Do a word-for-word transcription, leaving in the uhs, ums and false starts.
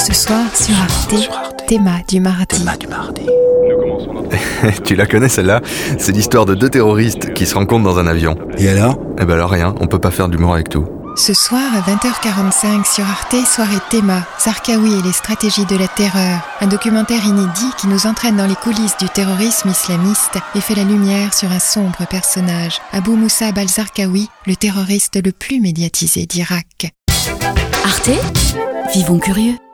Ce soir sur Arte, sur Arte. Théma du mardi. Théma du mardi. Tu la connais celle-là? C'est l'histoire de deux terroristes qui se rencontrent dans un avion. Et alors? Eh ben alors rien, on peut pas faire d'humour avec tout. Ce soir à vingt heures quarante-cinq sur Arte, soirée Théma, Zarqawi et les stratégies de la terreur. Un documentaire inédit qui nous entraîne dans les coulisses du terrorisme islamiste et fait la lumière sur un sombre personnage, Abou Moussab al-Zarqawi, le terroriste le plus médiatisé d'Irak. Arte, vivons curieux.